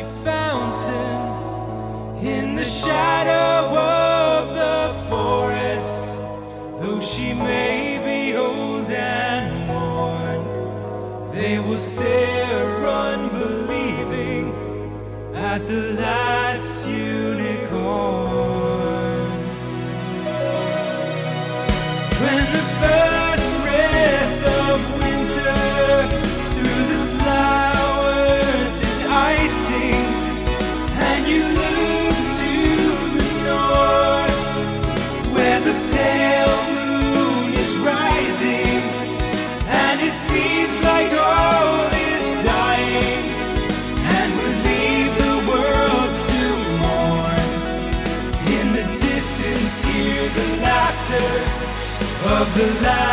fountain in the shadow of the forest. Though she may be old and worn, they will stare unbelieving at the last unicorn. When the first breath of winter through the flowers is icing, and you look to the north where the pale moon is rising, and it seems like all is dying, and would leave the world to mourn. In the distance hear the laughter of the loud